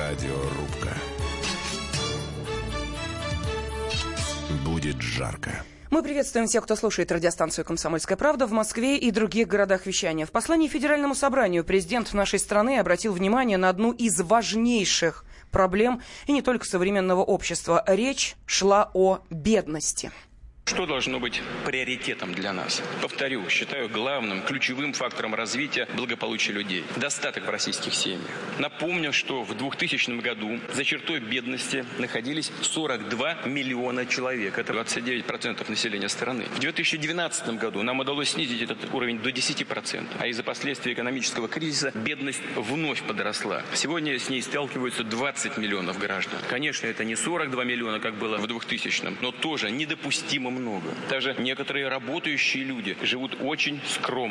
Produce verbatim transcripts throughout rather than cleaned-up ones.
Радиорубка. Будет жарко. Мы приветствуем всех, кто слушает радиостанцию «Комсомольская правда» в Москве и других городах вещания. В послании Федеральному собранию президент нашей страны обратил внимание на одну из важнейших проблем, и не только современного общества. Речь шла о бедности. Что должно быть приоритетом для нас? Повторю, считаю главным, ключевым фактором развития благополучия людей. Достаток в российских семьях. Напомню, что в двухтысячном году за чертой бедности находились сорок два миллиона человек. Это двадцать девять процентов населения страны. В две тысячи двенадцатом году нам удалось снизить этот уровень до десять процентов. А из-за последствий экономического кризиса бедность вновь подросла. Сегодня с ней сталкиваются двадцать миллионов граждан. Конечно, это не сорок два миллиона, как было в двухтысячном, но тоже недопустимо много. Даже некоторые работающие люди живут очень скромно.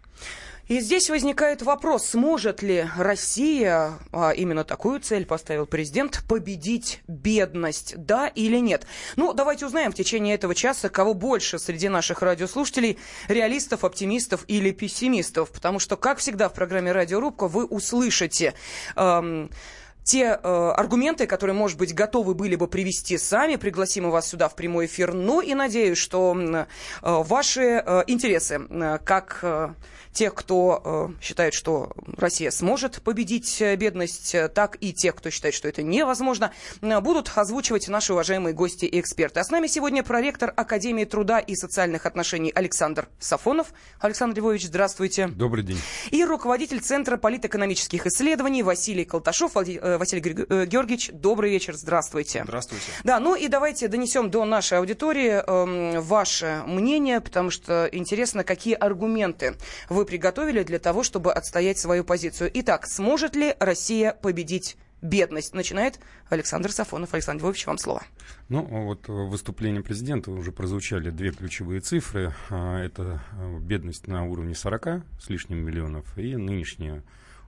И здесь возникает вопрос, сможет ли Россия, а именно такую цель поставил президент, победить бедность, да или нет? Ну, давайте узнаем в течение этого часа, кого больше среди наших радиослушателей, реалистов, оптимистов или пессимистов. Потому что, как всегда в программе «Радиорубка», вы услышите... Эм, Те э, аргументы, которые, может быть, готовы были бы привести сами, пригласим мы вас сюда в прямой эфир. Ну и надеюсь, что э, ваши э, интересы, э, как э, тех, кто э, считает, что Россия сможет победить бедность, так и тех, кто считает, что это невозможно, э, будут озвучивать наши уважаемые гости и эксперты. А с нами сегодня проректор Академии труда и социальных отношений Александр Сафонов. Александр Львович, здравствуйте. Добрый день. И руководитель Центра политэкономических исследований Василий Колташов. Василий Георгиевич, добрый вечер, здравствуйте. Здравствуйте. Да, ну и давайте донесем до нашей аудитории э, ваше мнение, потому что интересно, какие аргументы вы приготовили для того, чтобы отстоять свою позицию. Итак, сможет ли Россия победить бедность? Начинает Александр Сафонов. Александр Львович, вам слово. Ну, вот в выступлении президента уже прозвучали две ключевые цифры. Это бедность на уровне сорок с лишним миллионов и нынешняя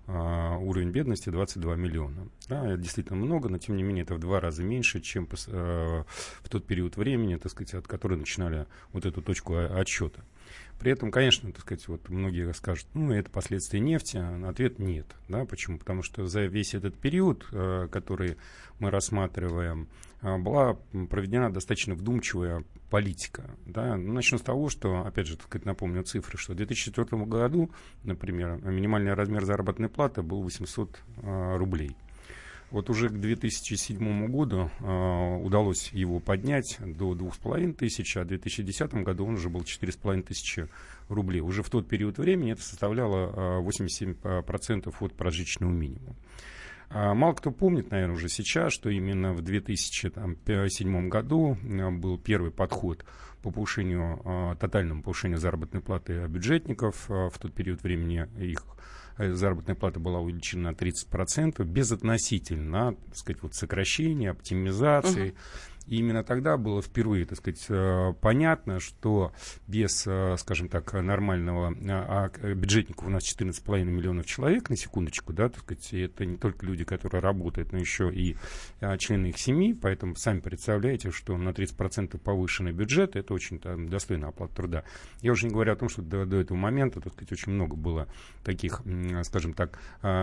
уровень бедности двадцать два миллиона. Да, это действительно много, но тем не менее это в два раза меньше, чем в тот период времени, так сказать, от которого начинали вот эту точку отсчета. При этом, конечно, так сказать, вот многие скажут, ну, это последствия нефти. Ответ нет. Да? Почему? Потому что за весь этот период, который мы рассматриваем, была проведена достаточно вдумчивая политика. Да? Начну с того, что, опять же, так сказать, напомню цифры, что в две тысячи четвёртом году, например, минимальный размер заработной платы был восемьсот рублей. Вот уже к две тысячи седьмому году э, удалось его поднять до двух с половиной тысяч, а в две тысячи десятом году он уже был четыре с половиной тысячи рублей. Уже в тот период времени это составляло э, восемьдесят семь процентов от прожиточного минимума. А мало кто помнит, наверное, уже сейчас, что именно в две тысячи седьмом году был первый подход по повышению, э, тотальному повышению заработной платы бюджетников. Э, в тот период времени их заработная плата была увеличена на тридцать процентов, безотносительно, так сказать, вот сокращения, оптимизации. Uh-huh. И именно тогда было впервые, так сказать, понятно, что без, скажем так, нормального а бюджетников у нас четырнадцать с половиной миллионов человек, на секундочку, да, так сказать, это не только люди, которые работают, но еще и члены их семьи, поэтому сами представляете, что на тридцать процентов повышенный бюджет, это очень там достойная оплата труда. Я уже не говорю о том, что до, до этого момента, так сказать, очень много было таких, скажем так,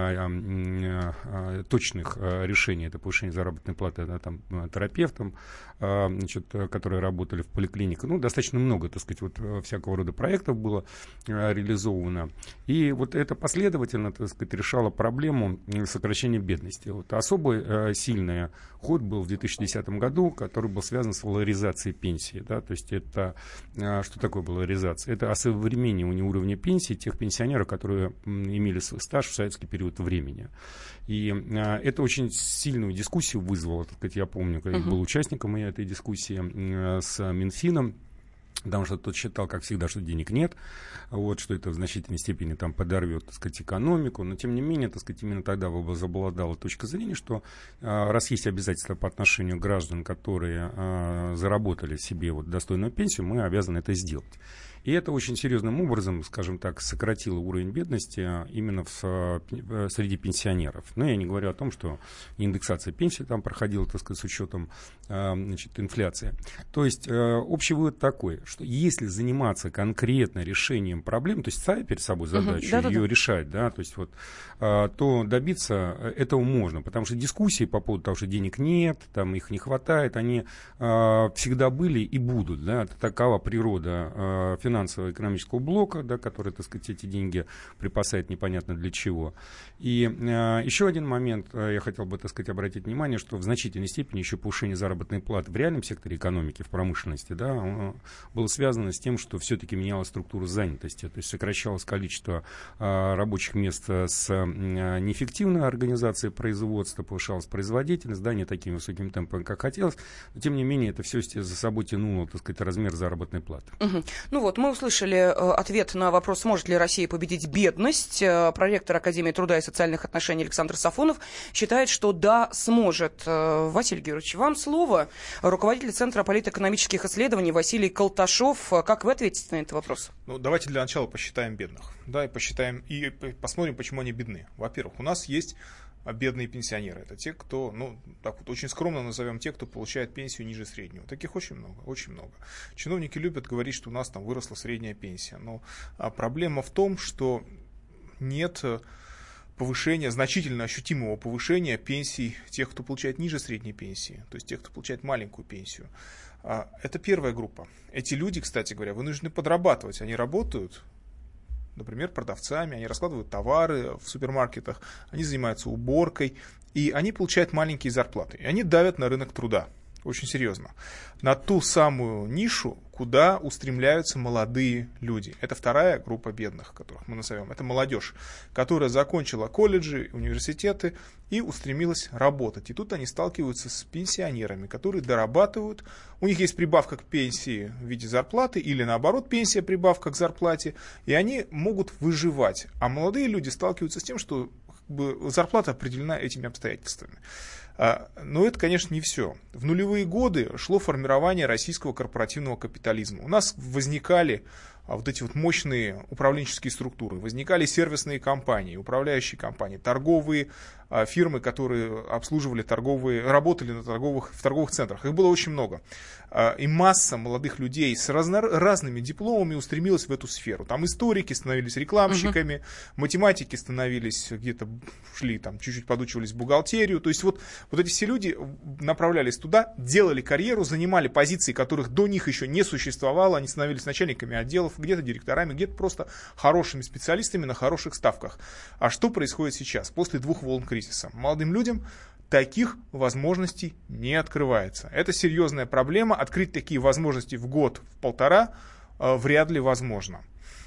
точных решений, это повышение заработной платы, да, там, терапевтам, значит, которые работали в поликлиниках. Ну, достаточно много, так сказать, вот всякого рода проектов было реализовано. И вот это последовательно, так сказать, решало проблему сокращения бедности. Вот особый сильный ход был в две тысячи десятом году, который был связан с валоризацией пенсии. Да? То есть это, что такое валоризация? Это осовременивание уровня пенсии тех пенсионеров, которые имели свой стаж в советский период времени. И а, это очень сильную дискуссию вызвало, так сказать, я помню, когда я был участником этой дискуссии а, с Минфином, потому что тот считал, как всегда, что денег нет, вот, что это в значительной степени там подорвет, так сказать, экономику, но тем не менее, так сказать, именно тогда возобладала точка зрения, что а, раз есть обязательства по отношению к гражданам, которые а, заработали себе вот достойную пенсию, мы обязаны это сделать. И это очень серьезным образом, скажем так, сократило уровень бедности именно в, среди пенсионеров. Но я не говорю о том, что индексация пенсии там проходила, так сказать, с учетом значит, инфляции. То есть общий вывод такой, что если заниматься конкретно решением проблем, то есть ставить перед собой задачу, uh-huh. ее решать, да, то есть вот, то добиться этого можно, потому что дискуссии по поводу того, что денег нет, там их не хватает, они всегда были и будут, да, это такова природа финансово-экономического блока, да, который, так сказать, эти деньги припасает непонятно для чего. И еще один момент, я хотел бы, так сказать, обратить внимание, что в значительной степени еще повышение заработной платы в реальном секторе экономики, в промышленности, да, было связано с тем, что все-таки менялась структура занятости, то есть сокращалось количество а, рабочих мест с а, неэффективной организацией производства, повышалась производительность, да, не таким высоким темпом, как хотелось, но тем не менее это все за собой тянуло, так сказать, размер заработной платы. Угу. Ну вот, мы услышали э, ответ на вопрос, сможет ли Россия победить бедность. Э, проректор Академии труда и социальных отношений Александр Сафонов считает, что да, сможет. Э, Василий Георгиевич, вам слово. Руководитель Центра политэкономических исследований Василий Колташов. Как вы ответите на этот вопрос? Ну, давайте для начала посчитаем бедных. Да, и посчитаем, и посмотрим, почему они бедны. Во-первых, у нас есть бедные пенсионеры. Это те, кто, ну, так вот, очень скромно назовем, те, кто получает пенсию ниже среднего. Таких очень много, очень много. Чиновники любят говорить, что у нас там выросла средняя пенсия. Но а проблема в том, что нет повышения, значительно ощутимого повышения пенсий тех, кто получает ниже средней пенсии, то есть тех, кто получает маленькую пенсию. Это первая группа. Эти люди, кстати говоря, вынуждены подрабатывать. Они работают, например, продавцами, они раскладывают товары в супермаркетах, они занимаются уборкой, и они получают маленькие зарплаты. И они давят на рынок труда. Очень серьезно. На ту самую нишу, куда устремляются молодые люди. Это вторая группа бедных, которых мы назовем. Это молодежь, которая закончила колледжи, университеты и устремилась работать. И тут они сталкиваются с пенсионерами, которые дорабатывают. У них есть прибавка к пенсии в виде зарплаты или наоборот пенсия прибавка к зарплате. И они могут выживать. А молодые люди сталкиваются с тем, что как бы, зарплата определена этими обстоятельствами. Но это, конечно, не все. В нулевые годы шло формирование российского корпоративного капитализма. У нас возникали вот эти вот мощные управленческие структуры, возникали сервисные компании, управляющие компании, торговые фирмы, которые обслуживали торговые, работали на торговых, в торговых центрах. Их было очень много. И масса молодых людей с разно, разными дипломами устремилась в эту сферу. Там историки становились рекламщиками, uh-huh. математики становились где-то, шли там, чуть-чуть подучивались в бухгалтерию. То есть вот, вот эти все люди направлялись туда, делали карьеру, занимали позиции, которых до них еще не существовало. Они становились начальниками отделов, где-то директорами, где-то просто хорошими специалистами на хороших ставках. А что происходит сейчас, после двух волн кризиса? Молодым людям таких возможностей не открывается. Это серьезная проблема. Открыть такие возможности в год, в полтора э, вряд ли возможно.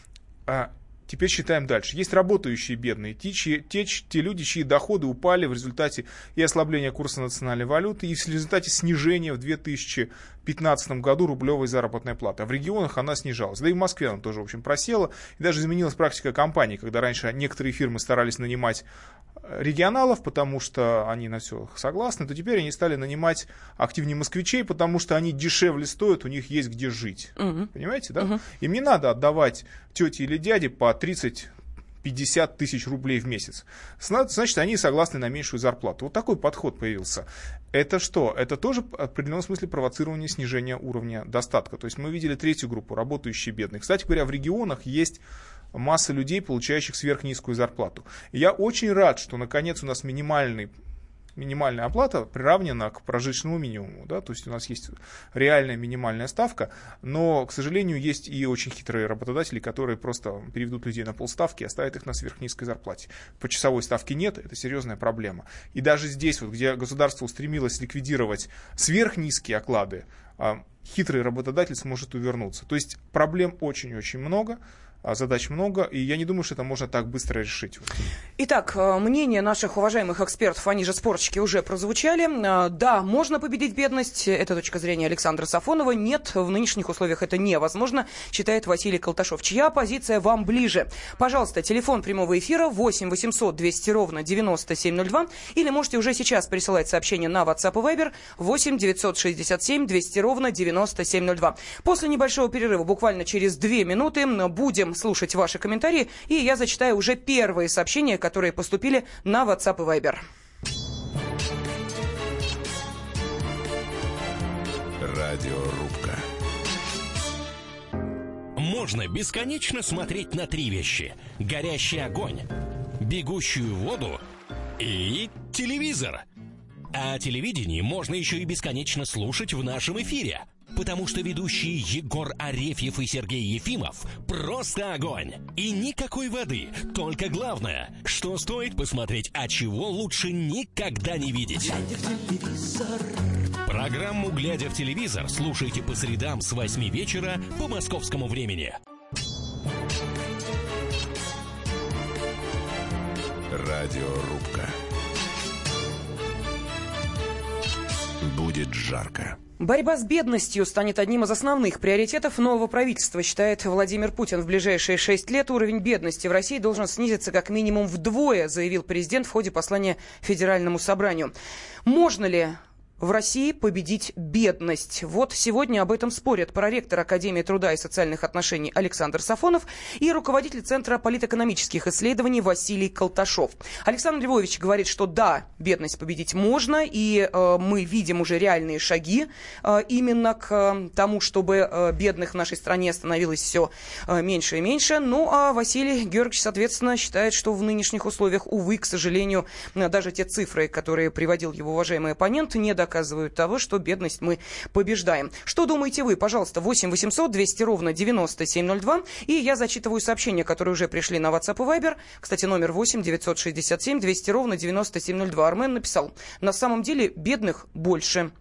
А теперь считаем дальше. Есть работающие бедные, те, чьи, те, те люди, чьи доходы упали в результате и ослабления курса национальной валюты, и в результате снижения в две тысячи пятнадцатом году рублевой заработной платы. А в регионах она снижалась. Да и в Москве она тоже, в общем, просела. И даже изменилась практика компаний, когда раньше некоторые фирмы старались нанимать регионалов, потому что они на все согласны, то теперь они стали нанимать активнее москвичей, потому что они дешевле стоят, у них есть где жить. Угу. Понимаете, да? Угу. Им не надо отдавать тете или дяде по тридцать-пятьдесят тысяч рублей в месяц. Значит, они согласны на меньшую зарплату. Вот такой подход появился. Это что? Это тоже в определенном смысле провоцирование снижения уровня достатка. То есть мы видели третью группу, работающие бедные. Кстати говоря, в регионах есть масса людей, получающих сверхнизкую зарплату. И я очень рад, что наконец у нас минимальный, минимальная оплата приравнена к прожиточному минимуму. Да? То есть у нас есть реальная минимальная ставка, но, к сожалению, есть и очень хитрые работодатели, которые просто переведут людей на полставки и оставят их на сверхнизкой зарплате. Почасовой ставки нет, это серьезная проблема. И даже здесь, вот, где государство устремилось ликвидировать сверхнизкие оклады, хитрый работодатель сможет увернуться. То есть проблем очень-очень много. задач много, и я не думаю, что это можно так быстро решить. Итак, мнения наших уважаемых экспертов, они же спорщики, уже прозвучали. Да, можно победить бедность, это точка зрения Александра Сафонова. Нет, в нынешних условиях это невозможно, считает Василий Колташов. Чья позиция вам ближе? Пожалуйста, телефон прямого эфира восемь восемьсот двести ровно девяносто семь ноль два, или можете уже сейчас присылать сообщение на WhatsApp и Viber восемь девятьсот шестьдесят семь двести ровно девяносто семь ноль два. После небольшого перерыва, буквально через две минуты, будем слушать ваши комментарии, и я зачитаю уже первые сообщения, которые поступили на WhatsApp и Viber. Радиорубка. Можно бесконечно смотреть на три вещи: горящий огонь, бегущую воду и телевизор. А о телевидении можно еще и бесконечно слушать в нашем эфире. Потому что ведущие Егор Арефьев и Сергей Ефимов просто огонь. И никакой воды. Только главное, что стоит посмотреть, а чего лучше никогда не видеть. Программу «Глядя в телевизор» слушайте по средам с восьми вечера по московскому времени. Радиорубка. Будет жарко. Борьба с бедностью станет одним из основных приоритетов нового правительства, считает Владимир Путин. В ближайшие шесть лет уровень бедности в России должен снизиться как минимум вдвое, заявил президент в ходе послания Федеральному собранию. Можно ли в России победить бедность? Вот сегодня об этом спорят проректор Академии труда и социальных отношений Александр Сафонов и руководитель Центра политэкономических исследований Василий Колташов. Александр Львович говорит, что да, бедность победить можно, и э, мы видим уже реальные шаги э, именно к э, тому, чтобы э, бедных в нашей стране становилось все э, меньше и меньше. Ну а Василий Георгиевич, соответственно, считает, что в нынешних условиях, увы, к сожалению, даже те цифры, которые приводил его уважаемый оппонент, не доказывают доказывают того, что бедность мы побеждаем. Что думаете вы? Пожалуйста, восемь восемьсот двести ровно девяносто семь ноль два. И я зачитываю сообщения, которые уже пришли на WhatsApp и Viber. Кстати, номер восемь девятьсот шестьдесят семь двести ровно девяносто семь ноль два. Армен написал: на самом деле бедных больше.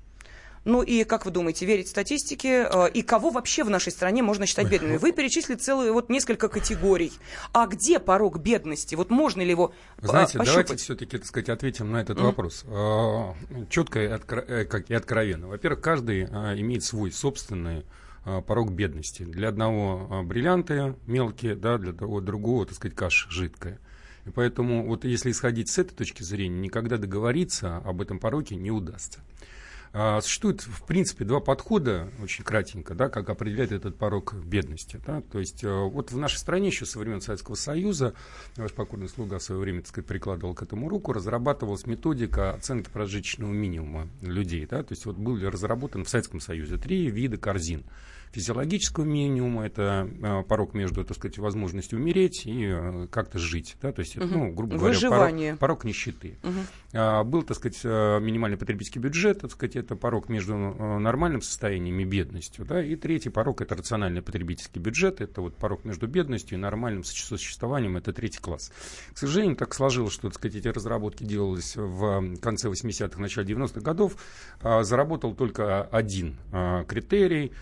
Ну и как вы думаете, верить статистике? И кого вообще в нашей стране можно считать бедными? Вы перечислили целые вот несколько категорий. А где порог бедности? Вот можно ли его Знаете, пощупать? давайте все-таки, так сказать, ответим на этот mm. вопрос. Четко и, откро... как и откровенно. Во-первых, каждый имеет свой собственный порог бедности. Для одного бриллианты мелкие, да, для того другого, так сказать, каша жидкая. И поэтому вот если исходить с этой точки зрения, никогда договориться об этом пороге не удастся. Существует, в принципе, два подхода, очень кратенько, да, как определять этот порог бедности. Да. То есть вот в нашей стране еще со времен Советского Союза, ваш покорный слуга в свое время, так сказать, прикладывал к этому руку, разрабатывалась методика оценки прожиточного минимума людей. Да. То есть вот были разработаны в Советском Союзе три вида корзин. Физиологического минимума — это э, порог между, так сказать, возможностью умереть и э, как-то жить, да, то есть, uh-huh. ну, грубо говоря, порог, порог нищеты. Uh-huh. А, был, так сказать, минимальный потребительский бюджет, так сказать, это порог между э, нормальным состоянием и бедностью, да, и третий порог — это рациональный потребительский бюджет, это вот порог между бедностью и нормальным существованием, это третий класс. К сожалению, так сложилось, что, так сказать, эти разработки делались в конце восьмидесятых, начале девяностых годов, а, заработал только один а, критерий.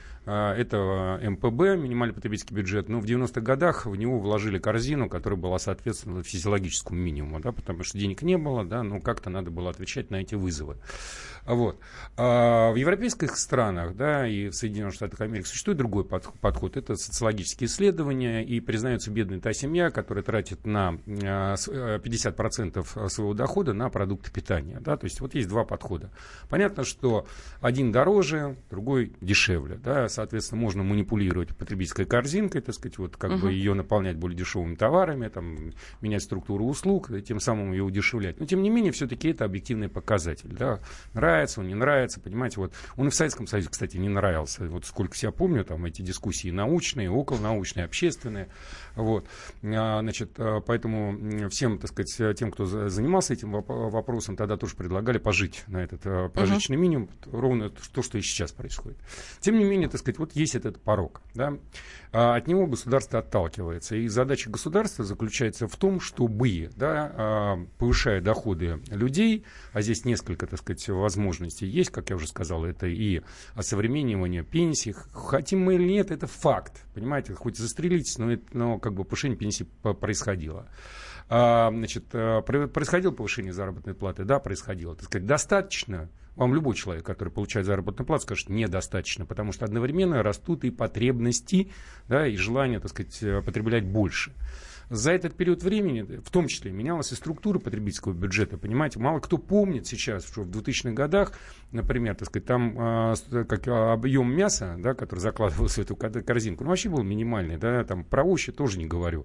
Это эм пэ бэ, минимальный потребительский бюджет. Но в девяностых годах в него вложили корзину, которая была соответственно физиологическому минимуму, да, потому что денег не было, да, но как-то надо было отвечать на эти вызовы. Вот. А в европейских странах, да, и в Соединенных Штатах Америки существует другой подход. Это социологические исследования, и признается бедной та семья, которая тратит на пятьдесят процентов своего дохода на продукты питания. Да. То есть вот есть два подхода. Понятно, что один дороже, другой дешевле, да. Соответственно, можно манипулировать потребительской корзинкой, так сказать, вот как uh-huh. бы ее наполнять более дешевыми товарами, там, менять структуру услуг, и тем самым ее удешевлять. Но, тем не менее, все-таки это объективный показатель. Да. Нравится он, не нравится, понимаете, вот. Он и в Советском Союзе, кстати, не нравился. Вот сколько себя помню, там эти дискуссии научные, околонаучные, общественные. Вот. А, значит, поэтому всем, так сказать, тем, кто занимался этим вопросом, тогда тоже предлагали пожить на этот прожиточный uh-huh. минимум, ровно то, что и сейчас происходит. Тем не менее, так так сказать, вот есть этот порог, да, а от него государство отталкивается. И задача государства заключается в том, чтобы, да, повышая доходы людей, а здесь несколько, так сказать, возможностей есть, как я уже сказал, это и осовременивание пенсий, хотим мы или нет, это факт, понимаете, хоть застрелитесь, но, это, но как бы повышение пенсий происходило. А, значит, происходило повышение заработной платы? Да, происходило. Так сказать, достаточно? Вам любой человек, который получает заработную плату, скажет, недостаточно, потому что одновременно растут и потребности, да, и желание, так сказать, потреблять больше. За этот период времени, в том числе, менялась и структура потребительского бюджета, понимаете, мало кто помнит сейчас, что в двухтысячных годах, например, так сказать, там э, как объем мяса, да, который закладывался в эту корзинку, ну, вообще был минимальный, да, там про овощи тоже не говорю.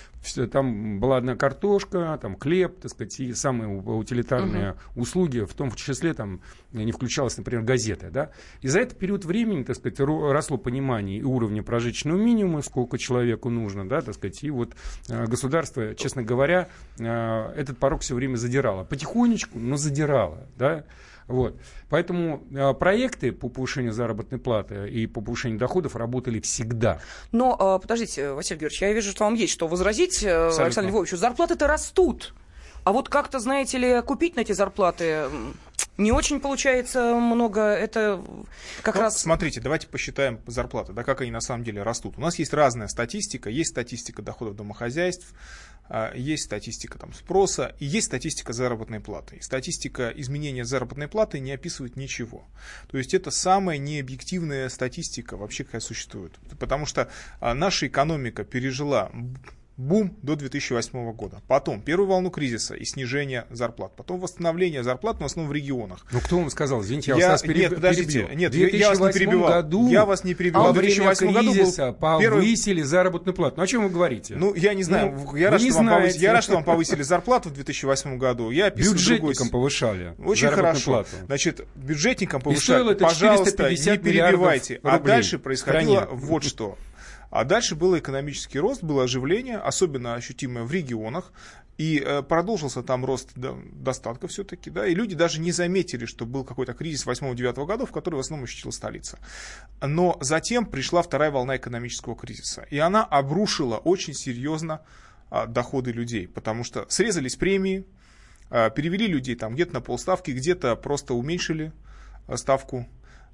Там была одна картошка, там хлеб, так сказать, и самые утилитарные uh-huh. услуги, в том числе там не включалась, например, газета, да. И за этот период времени, так сказать, росло понимание и уровня прожиточного минимума, сколько человеку нужно, да, так сказать, и вот государство, честно говоря, этот порог все время задирало. Потихонечку, но задирало, да. Вот. Поэтому э, проекты по повышению заработной платы и по повышению доходов работали всегда. Но, э, подождите, Василий Георгиевич, я вижу, что вам есть что возразить, э, Александру Львовичу. Зарплаты-то растут. А вот как-то, знаете ли, купить на эти зарплаты не очень получается много. Это как ну, раз... Смотрите, давайте посчитаем зарплаты, да, как они на самом деле растут. У нас есть разная статистика. Есть статистика доходов домохозяйств, есть статистика там, спроса и есть статистика заработной платы. И статистика изменения заработной платы не описывает ничего. То есть это самая необъективная статистика вообще, какая существует. Потому что наша экономика пережила бум до две тысячи восьмого года. Потом первую волну кризиса и снижение зарплат. Потом восстановление зарплат, но в основном в регионах. Ну, кто вам сказал? Извините, я, я вас переб... Нет, подождите. перебью. Нет, я вас не перебивал. Году, я вас не перебивал. А в две тысячи восьмом году был повысили первый... заработную плату. Ну, о чем вы говорите? Ну, я не знаю. Ну, я, рад, что вам повысили, я рад, что вам повысили зарплату в две тысячи восьмом году. Я бюджетникам другой... повышали. Очень хорошо. Плату. Значит, бюджетникам повышали. Пожалуйста, не перебивайте. А дальше происходило вот что. А дальше был экономический рост, было оживление, особенно ощутимое в регионах, и э, продолжился там рост да, достатка все-таки, да, и люди даже не заметили, что был какой-то кризис восьмого-девятого годов, который в основном ощутила столица. Но затем пришла вторая волна экономического кризиса, и она обрушила очень серьезно э, доходы людей, потому что срезались премии, э, перевели людей там где-то на полставки, где-то просто уменьшили э, ставку.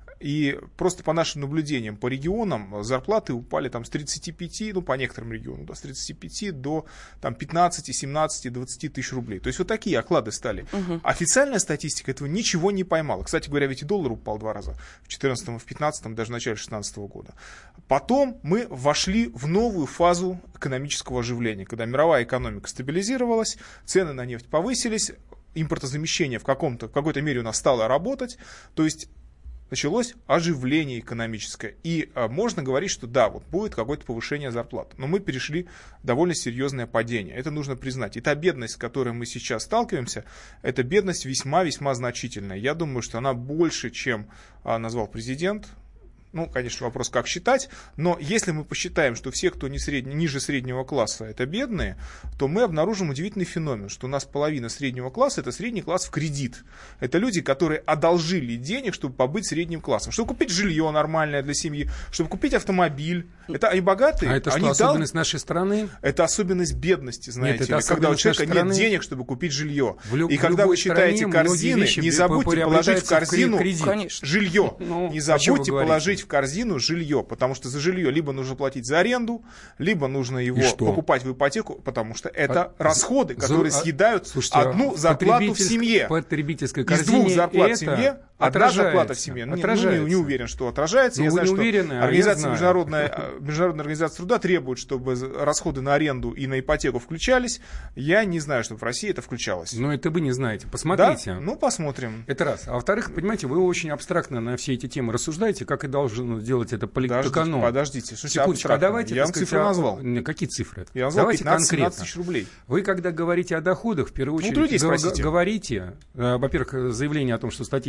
И просто по нашим наблюдениям по регионам зарплаты упали там с тридцати пяти, ну по некоторым регионам, да, с тридцати пяти до там, пятнадцати, семнадцати, двадцати тысяч рублей. То есть вот такие оклады стали. Угу. Официальная статистика этого ничего не поймала. Кстати говоря, ведь и доллар упал два раза. В четырнадцатом, в пятнадцатом, даже в начале шестнадцатого года. Потом мы вошли в новую фазу экономического оживления, когда мировая экономика стабилизировалась, цены на нефть повысились, импортозамещение в, каком-то, в какой-то мере у нас стало работать. То есть началось оживление экономическое. И а, можно говорить, что да, вот будет какое-то повышение зарплат. Но мы перешли в довольно серьезное падение. Это нужно признать. И та бедность, с которой мы сейчас сталкиваемся, эта бедность весьма-весьма значительная. Я думаю, что она больше, чем а, назвал президент. Ну, конечно, вопрос, как считать, но если мы посчитаем, что все, кто не средне, ниже среднего класса, это бедные, то мы обнаружим удивительный феномен, что у нас половина среднего класса – это средний класс в кредит. Это люди, которые одолжили денег, чтобы побыть средним классом, чтобы купить жилье нормальное для семьи, чтобы купить автомобиль. Это они богатые. А это они что, особенность дал... нашей страны? Это особенность бедности, знаете нет, ли, когда у человека нет страны... денег, чтобы купить жилье. В лю... И когда вы считаете корзины, не забудьте положить в корзину в жилье. Ну, не забудьте положить в корзину жилье, потому что за жилье либо нужно платить за аренду, либо нужно его покупать в ипотеку, потому что это а, расходы, которые за, съедают слушайте, одну зарплату в семье. Потребительской из двух зарплат в семье одна зарплата в семье. Ну, не, не уверен, что отражается. Ну, я знаю, что уверены, организация, а международная, международная организация труда требует, чтобы расходы на аренду и на ипотеку включались. Я не знаю, чтобы в России это включалось. Но это вы не знаете. Посмотрите. Да? Ну, посмотрим. Это раз. А во-вторых, понимаете, вы очень абстрактно на все эти темы рассуждаете, как и должен сделать это политэконом. Подождите, подождите. Секундочку, а давайте... Я вам цифры а... назвал. Какие цифры? Я назвал пятнадцать-семнадцать тысяч рублей. Вы, когда говорите о доходах, в первую очередь, ну, людей г- говорите, э, во-первых, заявление о том, что статистика не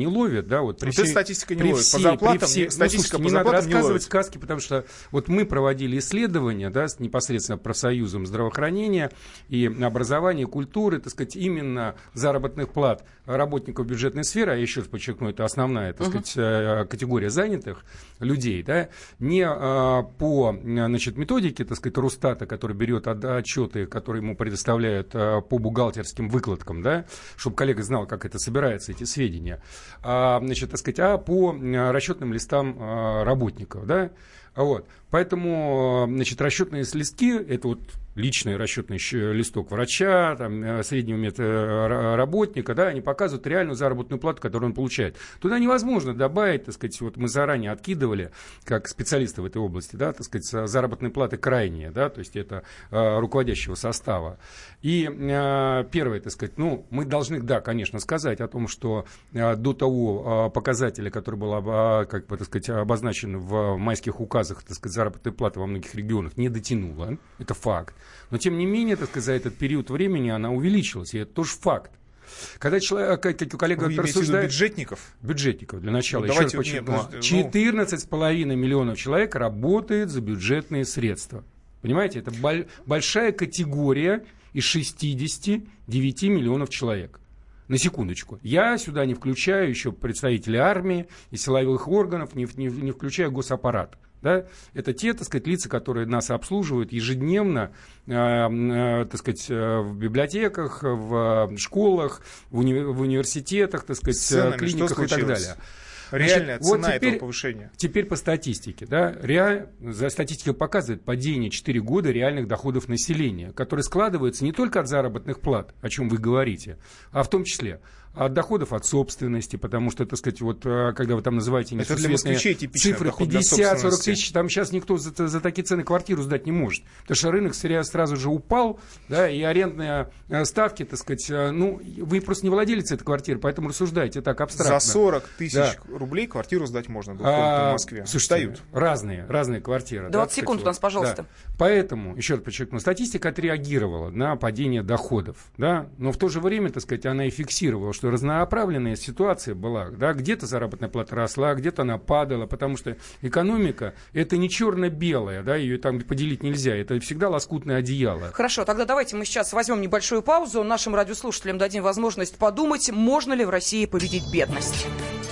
ловит, да, вот при вот всей, статистика не при ловит. Всей, по зарплатам, всей, не, статистика ну, слушайте, по не надо рассказывать ловит. сказки, потому что вот мы проводили исследования, да, непосредственно профсоюзом здравоохранения и образования, культуры, так сказать, именно заработных плат работников бюджетной сферы, а еще раз подчеркну, это основная, так uh-huh. сказать, категория занятых людей, да, не а, по, значит, методике, так сказать, Росстата, который берет отчеты, которые ему предоставляют а, по бухгалтерским выкладкам, да, чтобы коллега знал, как это собирается, эти сведения, а, значит, так сказать, а по расчетным листам а, работников, да, вот. Поэтому, значит, расчетные листки, это вот личный расчетный листок врача, там, среднего медработника, да, они показывают реальную заработную плату, которую он получает. Туда невозможно добавить, так сказать, вот мы заранее откидывали, как специалисты в этой области, да, так сказать, заработные платы крайние, да, то есть это э, руководящего состава. И э, первое, так сказать, ну, мы должны, да, конечно, сказать о том, что э, до того э, показателя, который был, э, как бы, так сказать, обозначен в майских указах, так сказать, заработной платы во многих регионах, не дотянула, это факт. Но, тем не менее, так сказать, за этот период времени она увеличилась, и это тоже факт. Когда человек, как у коллег рассуждает... бюджетников? Бюджетников, для начала, ну, еще раз подчеркну. четырнадцать с половиной миллионов человек работает за бюджетные средства. Понимаете, это боль, большая категория из шестидесяти девяти миллионов человек. На секундочку. Я сюда не включаю еще представителей армии и силовых органов, не, не, не включаю госаппарат. Да? Это те, так сказать, лица, которые нас обслуживают ежедневно, э, э, так сказать, в библиотеках, в школах, в, уни- в университетах, так сказать, ценами, клиниках и так далее. Реальная Значит, цена вот теперь, этого повышения. Теперь по статистике. Да, реаль... Статистика показывает падение четыре года реальных доходов населения, которые складываются не только от заработных плат, о чем вы говорите, а в том числе от доходов от собственности, потому что, так сказать, вот когда вы там называете несусветные цифры пятьдесят-сорок тысяч, там сейчас никто за, за такие цены квартиру сдать не может, потому что рынок сразу же упал, да, и арендные ставки, так сказать, ну, вы просто не владелец этой квартиры, поэтому рассуждайте так абстрактно. За сорок тысяч да. рублей квартиру сдать можно а, в Москве. Слушайте, разные, разные квартиры. двадцать да, секунд у нас, вот. пожалуйста. Да. Поэтому, еще раз подчеркну, статистика отреагировала на падение доходов, да, но в то же время, так сказать, она и фиксировала, что разнонаправленная ситуация была, да, где-то заработная плата росла, где-то она падала, потому что экономика это не черно-белая, да, ее там поделить нельзя, это всегда лоскутное одеяло. Хорошо, тогда давайте мы сейчас возьмем небольшую паузу, нашим радиослушателям дадим возможность подумать, можно ли в России победить бедность.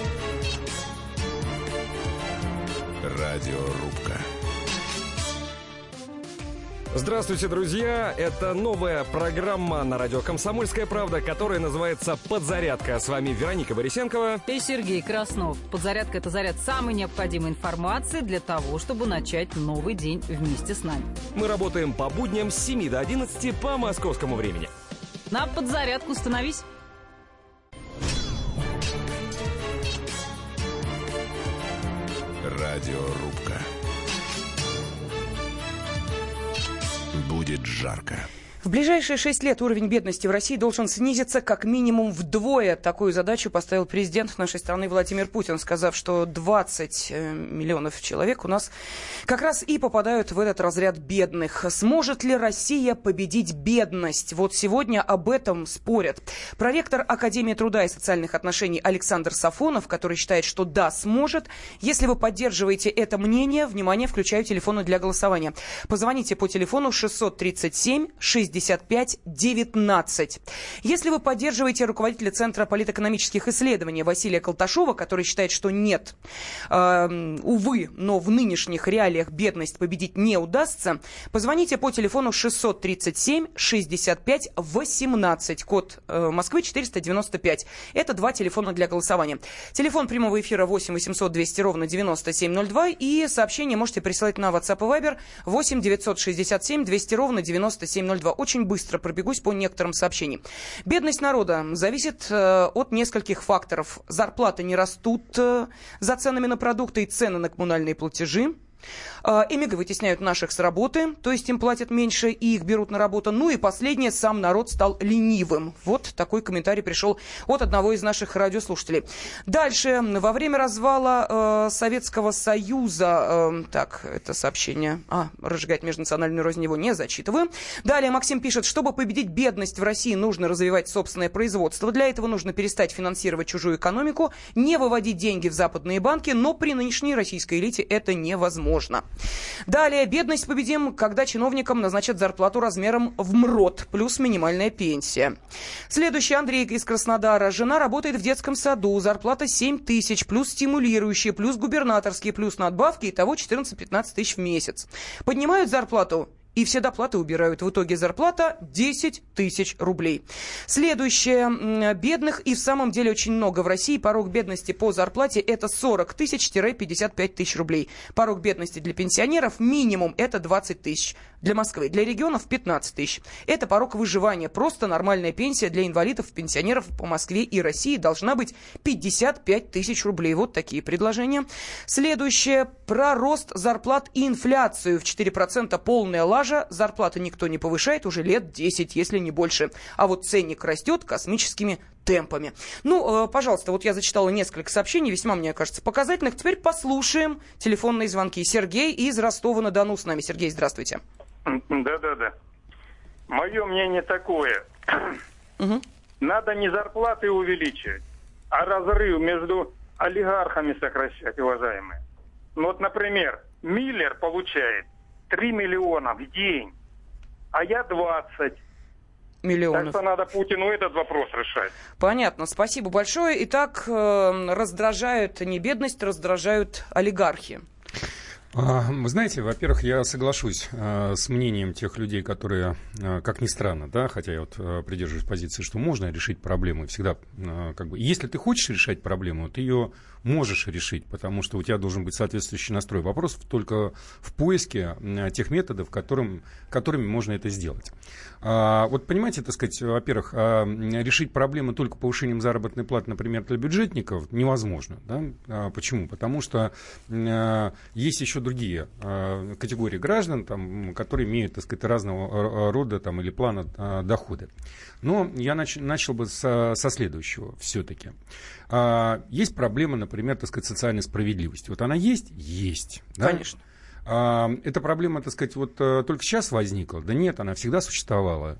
Радиорубка. Здравствуйте, друзья! Это новая программа на радио «Комсомольская правда», которая называется «Подзарядка». С вами Вероника Борисенкова и Сергей Краснов. «Подзарядка» — это заряд самой необходимой информации для того, чтобы начать новый день вместе с нами. Мы работаем по будням с семи до одиннадцати по московскому времени. На подзарядку становись! Радиорубка. Будет жарко. В ближайшие шесть лет уровень бедности в России должен снизиться как минимум вдвое. Такую задачу поставил президент нашей страны Владимир Путин, сказав, что двадцать миллионов человек у нас как раз и попадают в этот разряд бедных. Сможет ли Россия победить бедность? Вот сегодня об этом спорят. Проректор Академии труда и социальных отношений Александр Сафонов, который считает, что да, сможет. Если вы поддерживаете это мнение, внимание, включаю телефоны для голосования. Позвоните по телефону шестьсот тридцать семь шестьдесят пять девятнадцать. Если вы поддерживаете руководителя Центра политэкономических исследований Василия Колташова, который считает, что нет, э, увы, но в нынешних реалиях бедность победить не удастся, позвоните по телефону шестьсот тридцать семь шестьдесят пять восемнадцать, код э, Москвы четыреста девяносто пять. Это два телефона для голосования. Телефон прямого эфира восемь восемьсот двести ровно девяносто семь ноль два, и сообщение можете присылать на WhatsApp и Viber восемь девятьсот шестьдесят семь двести ровно девяносто семь ноль два. Очень быстро пробегусь по некоторым сообщениям. Бедность народа зависит э, от нескольких факторов. Зарплаты не растут э, за ценами на продукты и цены на коммунальные платежи. Эмиго вытесняют наших с работы, то есть им платят меньше и их берут на работу. Ну и последнее, сам народ стал ленивым. Вот такой комментарий пришел от одного из наших радиослушателей. Дальше. Во время развала э, Советского Союза, э, так, это сообщение, а, разжигать межнациональную рознь его не зачитываю. Далее Максим пишет, чтобы победить бедность в России, нужно развивать собственное производство. Для этого нужно перестать финансировать чужую экономику, не выводить деньги в западные банки, но при нынешней российской элите это невозможно. Далее, бедность победим, когда чиновникам назначат зарплату размером в МРОТ, плюс минимальная пенсия. Следующий, Андрей из Краснодара. Жена работает в детском саду, зарплата семь тысяч, плюс стимулирующие, плюс губернаторские, плюс надбавки, итого четырнадцать-пятнадцать тысяч в месяц. Поднимают зарплату и все доплаты убирают. В итоге зарплата десять тысяч рублей. Следующее. Бедных и в самом деле очень много в России. Порог бедности по зарплате это сорок тысяч - пятьдесят пять тысяч рублей. Порог бедности для пенсионеров минимум это двадцать тысяч. Для Москвы. Для регионов пятнадцать тысяч. Это порог выживания. Просто нормальная пенсия для инвалидов, пенсионеров по Москве и России должна быть пятьдесят пять тысяч рублей. Вот такие предложения. Следующее. Про рост зарплат и инфляцию. В четыре процента полная лажа. Зарплаты никто не повышает уже лет десять, если не больше. А вот ценник растет космическими темпами. Ну, э, пожалуйста, вот я зачитала несколько сообщений, весьма, мне кажется, показательных. Теперь послушаем телефонные звонки. Сергей из Ростова-на-Дону с нами. Сергей, здравствуйте. Да-да-да. Мое мнение такое. Угу. Надо не зарплаты увеличивать, а разрыв между олигархами сокращать, уважаемые. Ну вот, например, Миллер получает три миллиона в день, а я двадцать. Миллионов. Так что надо Путину этот вопрос решать. Понятно, спасибо большое. Итак, э, раздражают не бедность, раздражают олигархи. Вы знаете, во-первых, я соглашусь э, с мнением тех людей, которые, э, как ни странно, да, хотя я вот э, придерживаюсь позиции, что можно решить проблему, всегда, э, как бы, если ты хочешь решать проблему, ты ее можешь решить, потому что у тебя должен быть соответствующий настрой. Вопрос только в поиске э, тех методов, которым, которыми можно это сделать. А, вот понимаете, так сказать, во-первых, а, решить проблему только повышением заработной платы, например, для бюджетников невозможно. Да? А, почему? Потому что а, есть еще другие а, категории граждан, там, которые имеют, так сказать, разного рода там, или плана а, доходы. Но я нач- начал бы со, со следующего все-таки. А, есть проблема, например, так сказать, социальной справедливости. Вот она есть? Есть. Да? Конечно. Эта проблема, так сказать, вот только сейчас возникла? Да нет, она всегда существовала.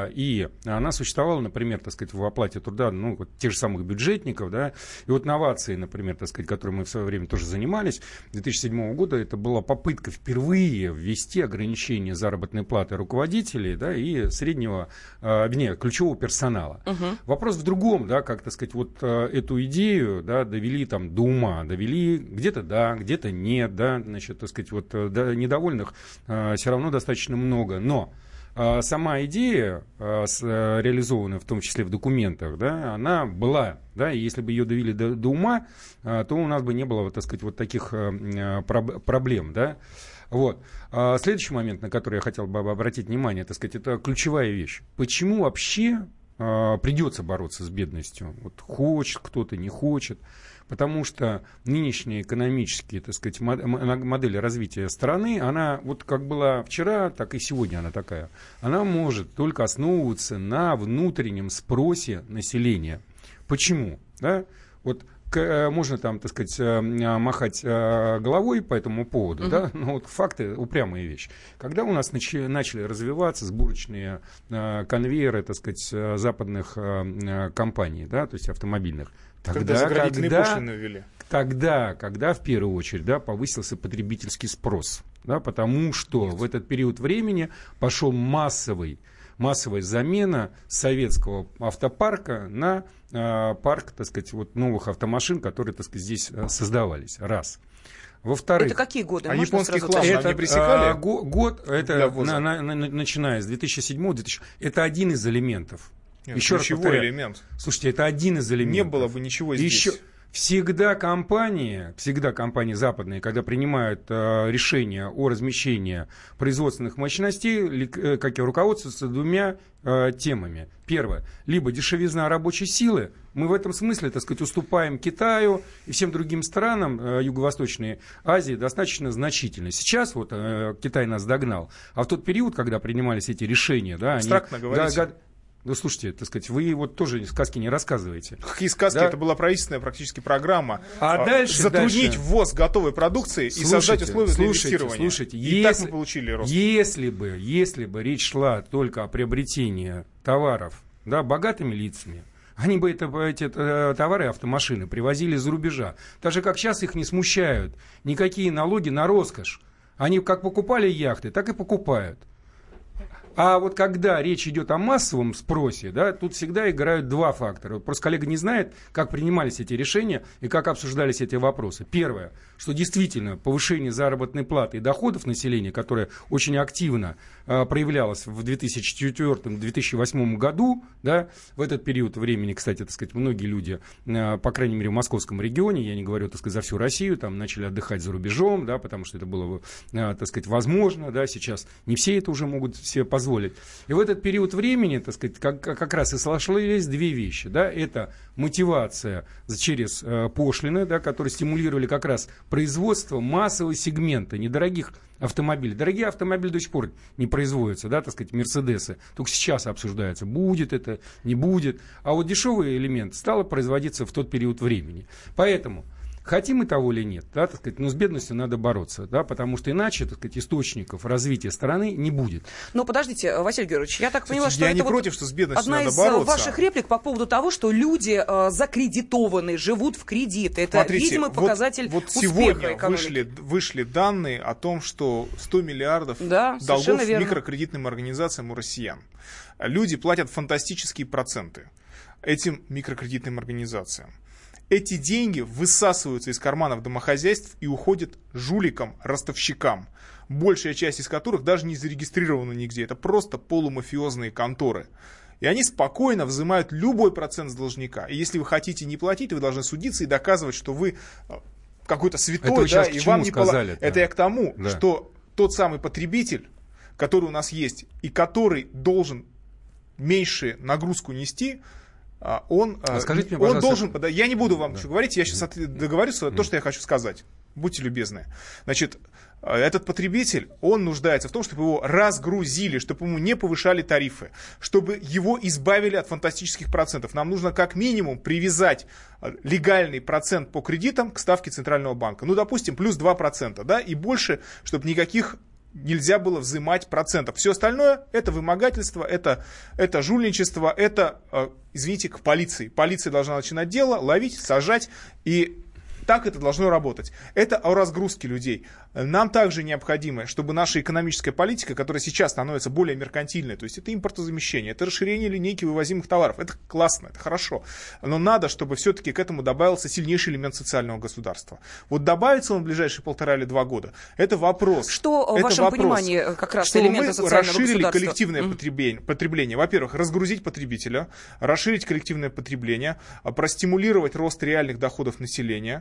И она существовала, например, так сказать, в оплате труда, ну, вот тех же самых бюджетников, да, и вот новации, например, так сказать, которыми мы в свое время тоже занимались, две тысячи седьмого года это была попытка впервые ввести ограничение заработной платы руководителей, да, и среднего, не, ключевого персонала. Угу. Вопрос в другом, да, как, так сказать, вот эту идею, да, довели там до ума, довели где-то да, где-то нет, да, значит, так сказать, вот недовольных э, все равно достаточно много. Но э, сама идея, э, с, э, реализованная в том числе в документах, да, она была. Да, и если бы ее довели до, до ума, э, то у нас бы не было, вот, так сказать, вот таких э, проб- проблем. Да. Вот. А следующий момент, на который я хотел бы обратить внимание, так сказать, это ключевая вещь. Почему вообще э, придется бороться с бедностью? Вот хочет кто-то, не хочет. Потому что нынешняя экономическая, так сказать, модель развития страны, она вот как была вчера, так и сегодня она такая. Она может только основываться на внутреннем спросе населения. Почему? Да? Вот можно там, так сказать, махать головой по этому поводу, uh-huh. да? Но вот факты упрямая вещь. Когда у нас начали, начали развиваться сборочные конвейеры, так сказать, западных компаний, да, то есть автомобильных, Тогда, тогда заградительные когда, пошлины ввели. Тогда, когда в первую очередь, да, повысился потребительский спрос, да, потому что Нет. в этот период времени пошел массовый, массовая замена советского автопарка на э, парк, так сказать, вот новых автомашин, которые, так сказать, здесь э, создавались. Раз. Во-вторых, это какие годы? А Можно японский сразу класс это, они пресекали? А, го, год, это на, на, на, начиная с две тысячи седьмого две тысячи это один из элементов. Нет, Еще раз ключевой повторяю. элемент. Слушайте, это один из элементов. Не было бы ничего здесь. Еще, Всегда компании, всегда компании западные, когда принимают э, решение о размещении производственных мощностей, э, как и руководствуются двумя э, темами. Первое. Либо дешевизна рабочей силы. Мы в этом смысле, так сказать, уступаем Китаю и всем другим странам э, Юго-Восточной Азии достаточно значительно. Сейчас вот э, Китай нас догнал. А в тот период, когда принимались эти решения... Да, абстрактно они, говорите. Да, Ну, слушайте, так сказать, вы вот тоже сказки не рассказываете. Какие сказки? Да? Это была правительственная практически программа. А, а дальше, затруднить дальше. ввоз готовой продукции слушайте, и создать условия для слушайте, инвестирования. Слушайте, и если, так мы получили рост. Если бы, если бы речь шла только о приобретении товаров, да, богатыми лицами, они бы это, эти э, товары, автомашины привозили из-за рубежа. Так же, как сейчас их не смущают никакие налоги на роскошь. Они как покупали яхты, так и покупают. А вот когда речь идет о массовом спросе, да, тут всегда играют два фактора. Вот просто коллега не знает, как принимались эти решения и как обсуждались эти вопросы. Первое, что действительно повышение заработной платы и доходов населения, которое очень активно э, проявлялось в две тысячи четвёртом — две тысячи восьмом году, да, в этот период времени, кстати, так сказать, многие люди, э, по крайней мере, в московском регионе, я не говорю, так сказать, за всю Россию, там начали отдыхать за рубежом, да, потому что это было, э, так сказать, возможно, да, сейчас не все это уже могут себе позволить. И в этот период времени, так сказать, как, как раз и сошлись две вещи. Да? Это мотивация через э, пошлины, да, которые стимулировали как раз производство массового сегмента недорогих автомобилей. Дорогие автомобили до сих пор не производятся, да, так сказать, Мерседесы. Только сейчас обсуждается, будет это, не будет. А вот дешевый элемент стал производиться в тот период времени. Поэтому... Хотим мы того или нет, да, так сказать, но с бедностью надо бороться, да, потому что иначе, так сказать, источников развития страны не будет. Но подождите, Василий Георгиевич, я так Кстати, поняла, что я это не вот против, что с бедностью одна надо из бороться. ваших реплик по поводу того, что люди э, закредитованы, живут в кредит. Это, Смотрите, видимо, показатель вот, вот успеха сегодня экономики. вышли, вышли данные о том, что сто миллиардов да, долгов верно. микрокредитным организациям у россиян. Люди платят фантастические проценты этим микрокредитным организациям. Эти деньги высасываются из карманов домохозяйств и уходят жуликам, ростовщикам, большая часть из которых даже не зарегистрирована нигде. Это просто полумафиозные конторы. И они спокойно взимают любой процент с должника. И если вы хотите не платить, вы должны судиться и доказывать, что вы какой-то святой, да, и вам не полагается. Это я к тому, да. что тот самый потребитель, который у нас есть, и который должен меньше нагрузку нести, он, Скажите мне, он должен... Я не буду вам да. ничего говорить, я сейчас договорюсь то, что я хочу сказать. Будьте любезны. Значит, этот потребитель, он нуждается в том, чтобы его разгрузили, чтобы ему не повышали тарифы, чтобы его избавили от фантастических процентов. Нам нужно как минимум привязать легальный процент по кредитам к ставке Центрального банка. Ну, допустим, плюс два процента, да, и больше, чтобы никаких... нельзя было взимать процентов. Все остальное это вымогательство, это, это жульничество, это, э, извините, к полиции. Полиция должна начинать дело, ловить, сажать, и так это должно работать. Это о разгрузке людей. Нам также необходимо, чтобы наша экономическая политика, которая сейчас становится более меркантильной, то есть это импортозамещение, это расширение линейки вывозимых товаров, это классно, это хорошо. Но надо, чтобы все-таки к этому добавился сильнейший элемент социального государства. Вот добавится он в ближайшие полтора или два года, это вопрос. Что в вашем вопрос, понимании как раз чтобы элемента мы социального расширили государства? коллективное Mm. потребление, потребление. Во-первых, разгрузить потребителя, расширить коллективное потребление, простимулировать рост реальных доходов населения.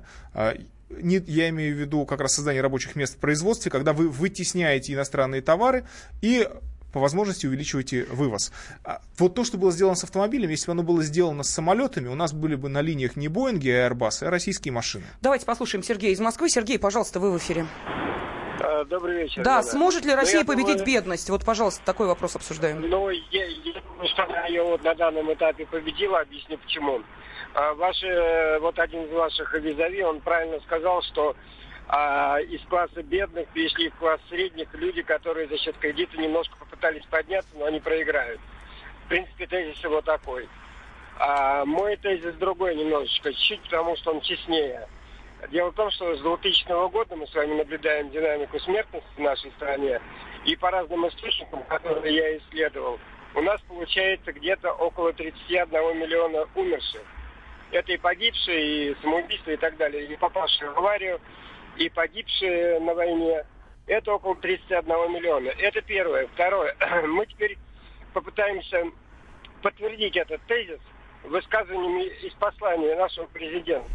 Не, я имею в виду как раз создание рабочих мест в производстве, когда вы вытесняете иностранные товары и по возможности увеличиваете вывоз. Вот то, что было сделано с автомобилями, если бы оно было сделано с самолетами, у нас были бы на линиях не Боинги, а Airbus, а российские машины. Давайте послушаем Сергея из Москвы. Сергей, пожалуйста, вы в эфире. Добрый вечер. Да, Ребята. сможет ли Россия ну, победить думаю, бедность? Вот, пожалуйста, такой вопрос обсуждаем. Ну, я, я думаю, что она ее вот на данном этапе победила, объясню почему. А, ваши, вот один из ваших визави, он правильно сказал, что а, из класса бедных перешли в класс средних люди, которые за счет кредита немножко попытались подняться, но они проиграют. В принципе, тезис его такой. А, мой тезис другой немножечко, чуть-чуть, потому что он честнее. Дело в том, что с двухтысячного года мы с вами наблюдаем динамику смертности в нашей стране, и по разным источникам, которые я исследовал, у нас получается где-то около тридцать один миллиона умерших. Это и погибшие, и самоубийства, и так далее, и попавшие в аварию, и погибшие на войне. Это около тридцать один миллиона. Это первое. Второе. Мы теперь попытаемся подтвердить этот тезис высказываниями из послания нашего президента.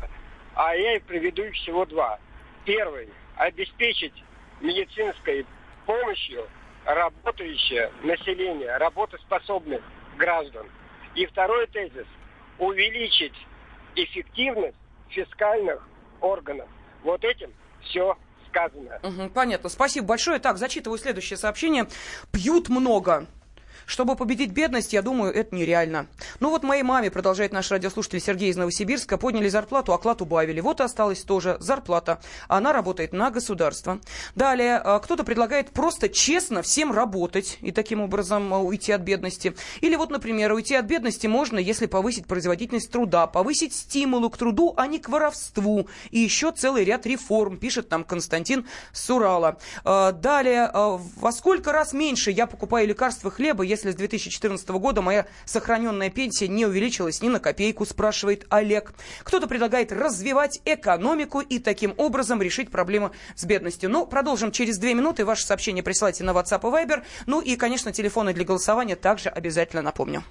а я и приведу их всего два. Первый – обеспечить медицинской помощью работающее население, работоспособных граждан. И второй тезис – увеличить эффективность фискальных органов. Вот этим все сказано. Угу, понятно. Спасибо большое. Так, зачитываю следующее сообщение. Пьют много. Чтобы победить бедность, я думаю, это нереально. Ну вот моей маме, продолжает наш радиослушатель Сергей из Новосибирска, подняли зарплату, оклад убавили. Вот и осталась тоже зарплата. Она работает на государство. Далее, кто-то предлагает просто честно всем работать и таким образом уйти от бедности. Или вот, например, уйти от бедности можно, если повысить производительность труда, повысить стимулы к труду, а не к воровству. И еще целый ряд реформ, пишет там Константин с Урала. Далее, во сколько раз меньше я покупаю лекарства, хлеба, если с две тысячи четырнадцатого года моя сохраненная пенсия не увеличилась ни на копейку, спрашивает Олег. Кто-то предлагает развивать экономику и таким образом решить проблему с бедностью. Но продолжим через две минуты. Ваши сообщения присылайте на WhatsApp и Viber. Ну и, конечно, телефоны для голосования также обязательно напомню.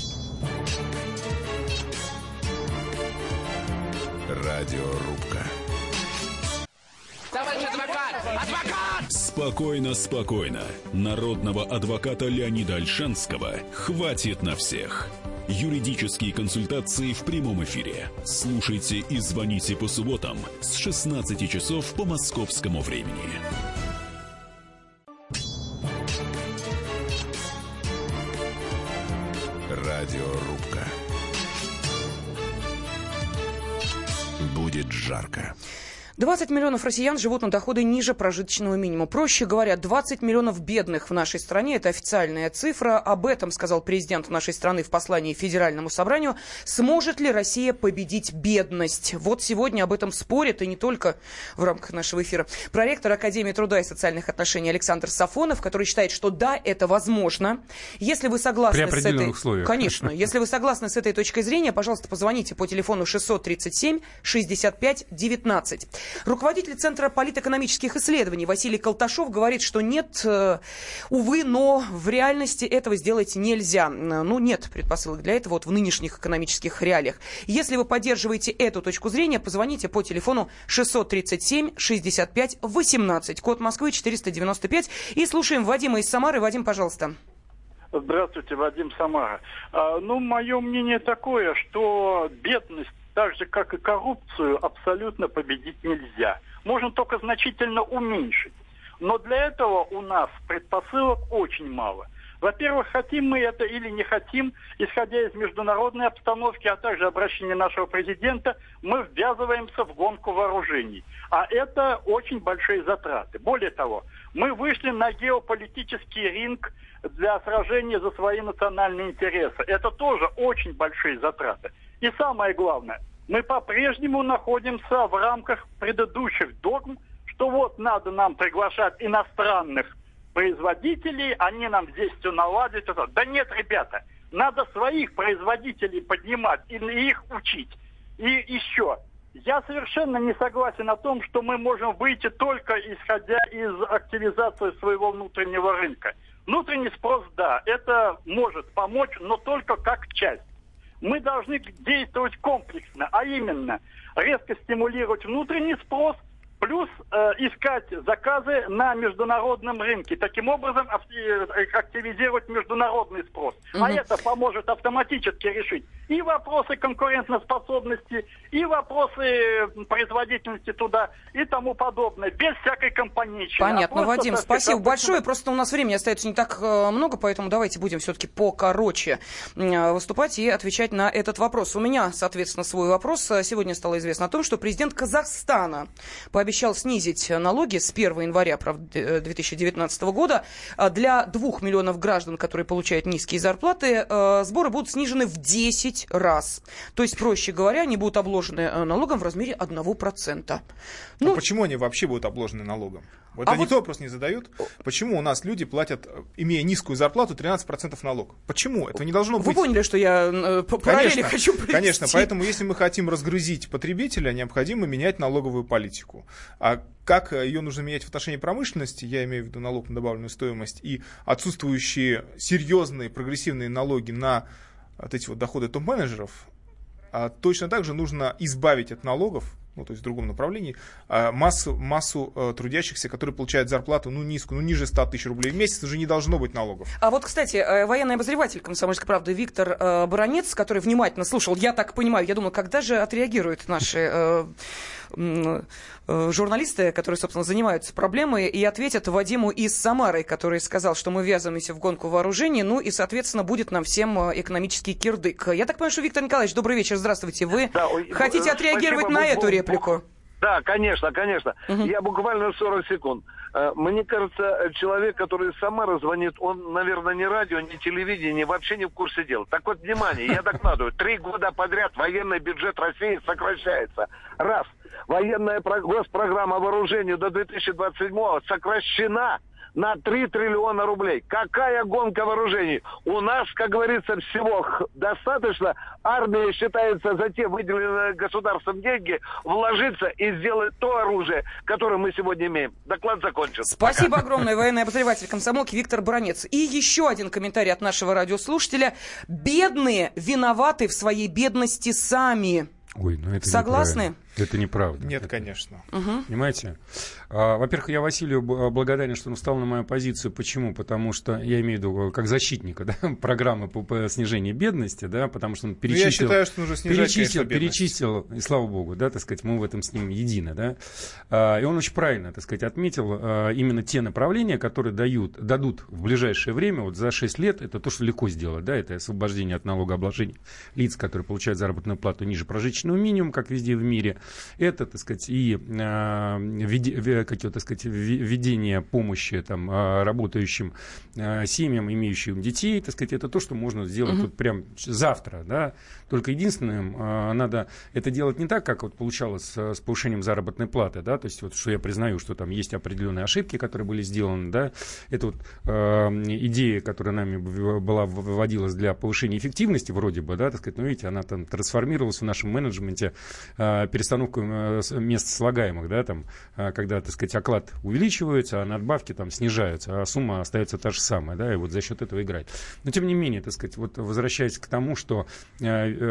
Радиорубка. Товарищ адвокат! Адвокат! Спокойно, спокойно. Народного адвоката Леонида Ольшанского хватит на всех. Юридические консультации в прямом эфире. Слушайте и звоните по субботам с шестнадцати часов по московскому времени. Радиорубка. Будет жарко. двадцать миллионов россиян живут на доходы ниже прожиточного минимума. Проще говоря, двадцать миллионов бедных в нашей стране. Это официальная цифра. Об этом сказал президент нашей страны в послании Федеральному собранию. Сможет ли Россия победить бедность? Вот сегодня об этом спорят, и не только в рамках нашего эфира. Проректор Академии труда и социальных отношений Александр Сафонов, который считает, что да, это возможно. Если вы согласны При с этой... условиях. Конечно. Если вы согласны с этой точкой зрения, пожалуйста, позвоните по телефону шестьсот тридцать семь шестьдесят пять девятнадцать. Руководитель Центра политэкономических исследований Василий Колташов говорит, что нет, э, увы, но в реальности этого сделать нельзя. Ну, нет предпосылок для этого вот в нынешних экономических реалиях. Если вы поддерживаете эту точку зрения, позвоните по телефону шестьсот тридцать семь шестьдесят пять восемнадцать, код Москвы четыреста девяносто пять. И слушаем Вадима из Самары. Вадим, пожалуйста. Здравствуйте, Вадим, Самара. А, ну, мое мнение такое, что бедность, так же, как и коррупцию, абсолютно победить нельзя. Можно только значительно уменьшить. Но для этого у нас предпосылок очень мало. Во-первых, хотим мы это или не хотим, исходя из международной обстановки, а также обращения нашего президента, мы ввязываемся в гонку вооружений. А это очень большие затраты. Более того, мы вышли на геополитический ринг для сражения за свои национальные интересы. Это тоже очень большие затраты. И самое главное, мы по-прежнему находимся в рамках предыдущих догм, что вот надо нам приглашать иностранных производителей, они нам здесь все наладят. Да нет, ребята, надо своих производителей поднимать и их учить. И еще, я совершенно не согласен о том, что мы можем выйти только исходя из активизации своего внутреннего рынка. Внутренний спрос, да, это может помочь, но только как часть. Мы должны действовать комплексно, а именно резко стимулировать внутренний спрос, плюс э, искать заказы на международном рынке. Таким образом активизировать международный спрос. Угу. А это поможет автоматически решить и вопросы конкурентоспособности, и вопросы производительности труда, и тому подобное. Без всякой компанейщины. Понятно, а Вадим, просто, спасибо так, большое. Просто у нас времени остается не так много, поэтому давайте будем все-таки покороче выступать и отвечать на этот вопрос. У меня, соответственно, свой вопрос. Сегодня стало известно о том, что президент Казахстана пообещал снизить налоги с первого января две тысячи девятнадцатого года. Для двух миллионов граждан, которые получают низкие зарплаты, сборы будут снижены в десять раз. То есть, проще говоря, они будут обложены налогом в размере одного процента. Ну, ну, почему они вообще будут обложены налогом? Вот а это вот... никто вопрос не задает. Почему у нас люди платят, имея низкую зарплату, тринадцать процентов налог? Почему? Этого не должно быть. Вы поняли, что я э, параллели конечно, хочу провести. Конечно, поэтому если мы хотим разгрузить потребителя, необходимо менять налоговую политику. А как ее нужно менять в отношении промышленности, я имею в виду налог на добавленную стоимость и отсутствующие серьезные прогрессивные налоги на вот эти вот доходы топ-менеджеров, а точно так же нужно избавить от налогов ну, то есть в другом направлении, массу, массу трудящихся, которые получают зарплату, ну, низкую, ну, ниже ста тысяч рублей в месяц, уже не должно быть налогов. А вот, кстати, военный обозреватель «Комсомольской правды» Виктор Баранец, который внимательно слушал, я так понимаю, я думаю, когда же отреагируют наши журналисты, которые, собственно, занимаются проблемой, и ответят Вадиму из Самары, который сказал, что мы ввязываемся в гонку вооружений, ну и, соответственно, будет нам всем экономический кирдык. Я так понимаю, что, Виктор Николаевич, добрый вечер, здравствуйте. Вы да, хотите отреагировать на эту реплику? Да, конечно, конечно. Угу. Я буквально сорок секунд. Мне кажется, человек, который из Самары звонит, он, наверное, не радио, не телевидение, вообще не в курсе дел. Так вот, внимание, я докладываю, три года подряд военный бюджет России сокращается. Раз. Военная госпрограмма вооружения до две тысячи двадцать седьмого сокращена на три триллиона рублей. Какая гонка вооружений? У нас, как говорится, всего достаточно. Армия считается за те выделенные государством деньги вложиться и сделать то оружие, которое мы сегодня имеем. Доклад закончен. Спасибо Пока. огромное, военный обозреватель комсомолки Виктор Баранец. И еще один комментарий от нашего радиослушателя. Бедные виноваты в своей бедности сами. Ой, ну это Согласны? Это неправда. Нет, это, конечно. Угу. Понимаете? А, во-первых, я Василию благодарен, что он встал на мою позицию. Почему? Потому что, я имею в виду, как защитника, да, программы по, по снижению бедности, да, потому что он перечислил... Я считаю, что нужно снижать, перечислил, конечно, перечислил, и слава богу, да, так сказать, мы в этом с ним едины, да. А, и он очень правильно, так сказать, отметил а, именно те направления, которые дают, дадут в ближайшее время, вот за шесть лет, это то, что легко сделать, да, это освобождение от налогообложения лиц, которые получают заработную плату ниже прожиточного минимума, как везде в мире. Это, так сказать, и а, веди, какие, так сказать, введение помощи там, работающим а, семьям, имеющим детей, так сказать, это то, что можно сделать mm-hmm. вот прям завтра, да. Только единственное, а, надо это делать не так, как вот получалось с, с повышением заработной платы, да, то есть вот, что я признаю, что там есть определенные ошибки, которые были сделаны, да, это вот а, идея, которая нами была вводилась для повышения эффективности вроде бы, да, так сказать, но видите, она там трансформировалась в нашем менеджменте, а, перестановку мест слагаемых, да, там, когда, так сказать, оклад увеличивается, а надбавки там снижаются, а сумма остается та же самая, да, и вот за счет этого играть. Но, тем не менее, так сказать, вот возвращаясь к тому, что э,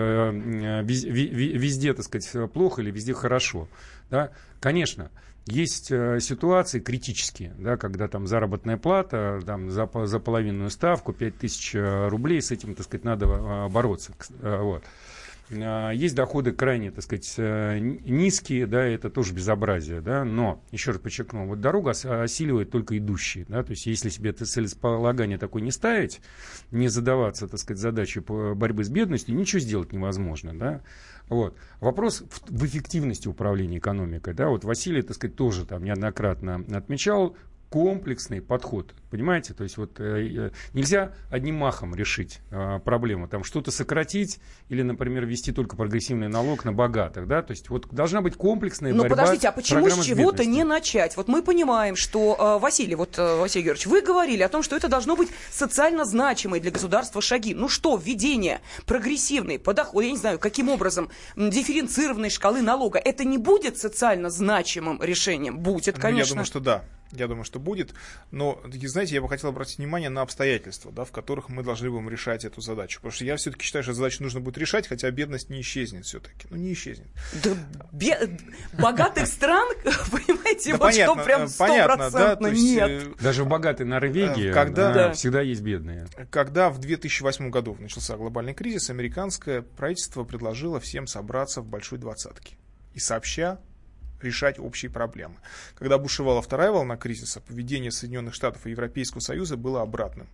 э, везде, так сказать, плохо или везде хорошо, да, конечно, есть э, ситуации критические, да, когда там заработная плата там, за, за половинную ставку, пять тысяч рублей, с этим, так сказать, надо э, бороться, э, вот. Есть доходы крайне, так сказать, низкие, да, это тоже безобразие, да, но, еще раз подчеркну, вот дорога осиливает только идущие, да, то есть если себе это целеполагание такое не ставить, не задаваться, так сказать, задачей по борьбе с бедностью, ничего сделать невозможно, да. Вот. Вопрос в, в эффективности управления экономикой, да, вот Василий, так сказать, тоже там неоднократно отмечал, комплексный подход, понимаете, то есть вот э, нельзя одним махом решить э, проблему, там что-то сократить или, например, ввести только прогрессивный налог на богатых, да, то есть вот должна быть комплексная Но борьба. Но подождите, а почему с чего-то не начать? Вот мы понимаем, что, э, Василий, вот, э, Василий Георгиевич, вы говорили о том, что это должно быть социально значимые для государства шаги. Ну что, введение прогрессивной, подоход, я не знаю, каким образом, дифференцированной шкалы налога, это не будет социально значимым решением? Будет, конечно. Ну, я думаю, что да. Я думаю, что будет. Но, знаете, я бы хотел обратить внимание на обстоятельства, да, в которых мы должны будем решать эту задачу. Потому что я все-таки считаю, что задачу нужно будет решать, хотя бедность не исчезнет все-таки. Ну, не исчезнет. Да, бе... Богатых стран, понимаете, вот что прям стопроцентно нет. Даже в богатой Норвегии всегда есть бедные. Когда в две тысячи восьмом году начался глобальный кризис, американское правительство предложило всем собраться в большой двадцатке. И сообща решать общие проблемы. Когда бушевала вторая волна кризиса, поведение Соединенных Штатов и Европейского Союза было обратным.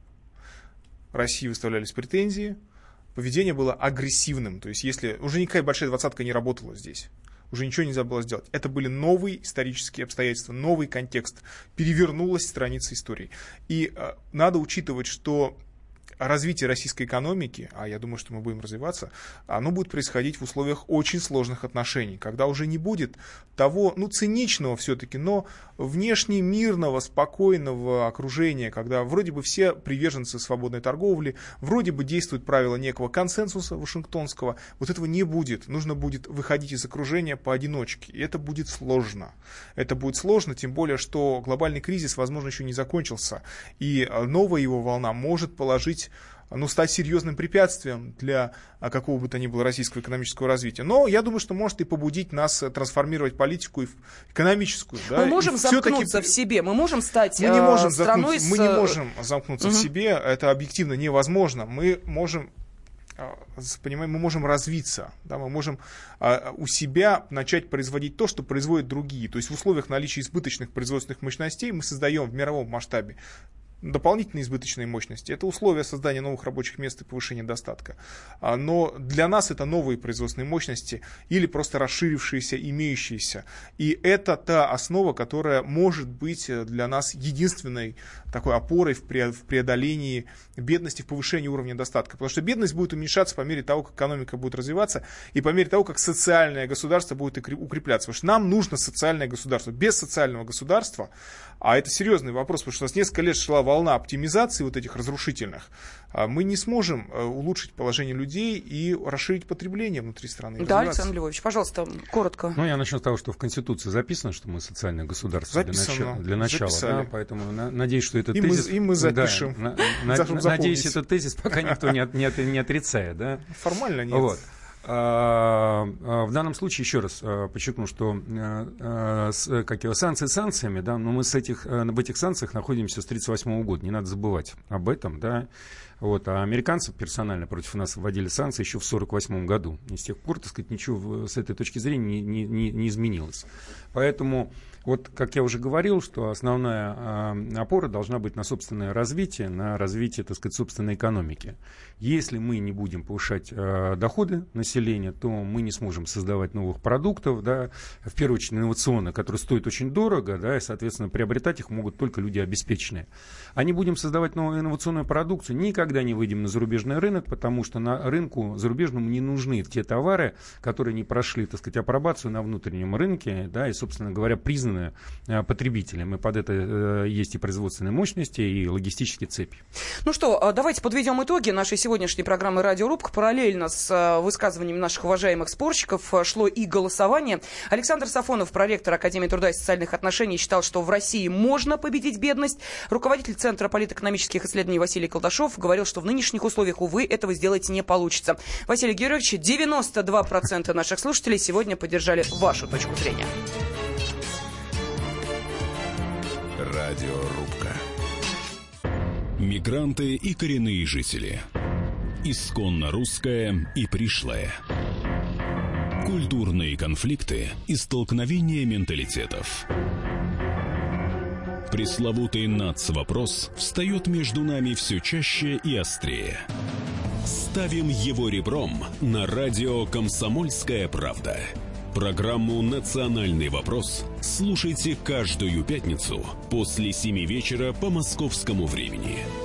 России выставлялись претензии, поведение было агрессивным. То есть, если уже никакая большая двадцатка не работала здесь, уже ничего нельзя было сделать. Это были новые исторические обстоятельства, новый контекст. Перевернулась страница истории. И э, надо учитывать, что развитие российской экономики, а я думаю, что мы будем развиваться, оно будет происходить в условиях очень сложных отношений, когда уже не будет того, ну, циничного все-таки, но внешне мирного, спокойного окружения, когда вроде бы все приверженцы свободной торговли, вроде бы действуют правила некого консенсуса вашингтонского, вот этого не будет. Нужно будет выходить из окружения поодиночке, и это будет сложно. Это будет сложно, тем более, что глобальный кризис, возможно, еще не закончился, и новая его волна может положить ну, стать серьезным препятствием для какого бы то ни было российского экономического развития. Но я думаю, что может и побудить нас трансформировать политику и экономическую. Мы да, можем замкнуться в себе, мы можем стать мы не можем страной замкнуться, с... Мы не можем замкнуться угу. в себе, это объективно невозможно. Мы можем... Понимаем, мы можем развиться, да, мы можем а, у себя начать производить то, что производят другие. То есть в условиях наличия избыточных производственных мощностей мы создаем в мировом масштабе дополнительные избыточные мощности. Это условия создания новых рабочих мест и повышения достатка. А, но для нас это новые производственные мощности или просто расширившиеся, имеющиеся. И это та основа, которая может быть для нас единственной такой опорой в преодолении бедности, в повышении уровня достатка. Потому что бедность будет уменьшаться по мере того, как экономика будет развиваться, и по мере того, как социальное государство будет укрепляться. Потому что нам нужно социальное государство. Без социального государства, а это серьезный вопрос, потому что у нас несколько лет шла волна оптимизации вот этих разрушительных, мы не сможем улучшить положение людей и расширить потребление внутри страны. Да, Александр Львович, пожалуйста, коротко. Ну, я начну с того, что в Конституции записано, что мы социальное государство записано, для начала. Для начала да, поэтому на, надеюсь, что этот и тезис... Мы, и мы запишем. Да, на, на, надеюсь, этот тезис пока никто не, не, не отрицает. Да? Формально нет. Вот. В данном случае, еще раз подчеркну, что с, как его, санкции санкциями, да, но мы с этих, об этих санкциях находимся с тридцать восьмого года, не надо забывать об этом, да. Вот, а американцы персонально против нас вводили санкции еще в сорок восьмом году. И с тех пор, так сказать, ничего с этой точки зрения не, не, не изменилось. Поэтому, вот, как я уже говорил, что основная э, опора должна быть на собственное развитие, на развитие, так сказать, собственной экономики. Если мы не будем повышать э, доходы населения, то мы не сможем создавать новых продуктов, да, в первую очередь инновационных, которые стоят очень дорого, да, и, соответственно, приобретать их могут только люди обеспеченные. А не будем создавать новую инновационную продукцию, никогда не выйдем на зарубежный рынок, потому что на рынку зарубежному не нужны те товары, которые не прошли, так сказать, апробацию на внутреннем рынке, да, и, собственно говоря, признаны э, потребителем. И под это э, есть и производственные мощности, и логистические цепи. Ну что, давайте подведем итоги нашей сегодняшней программы «Радиорубка». Параллельно с высказываниями наших уважаемых спорщиков шло и голосование. Александр Сафонов, проректор Академии труда и социальных отношений, считал, что в России можно победить бедность. Руководитель Центра политэкономических исследований Василий Колташов говорил, что в нынешних условиях, увы, этого сделать не получится. Василий Георгиевич, девяносто два процента наших слушателей сегодня поддержали вашу точку зрения. Радиорубка. Мигранты и коренные жители. Исконно русское и пришлое. Культурные конфликты и столкновения менталитетов. Пресловутый нацвопрос встает между нами все чаще и острее. Ставим его ребром на радио «Комсомольская правда». Программу «Национальный вопрос» слушайте каждую пятницу после семи вечера по московскому времени.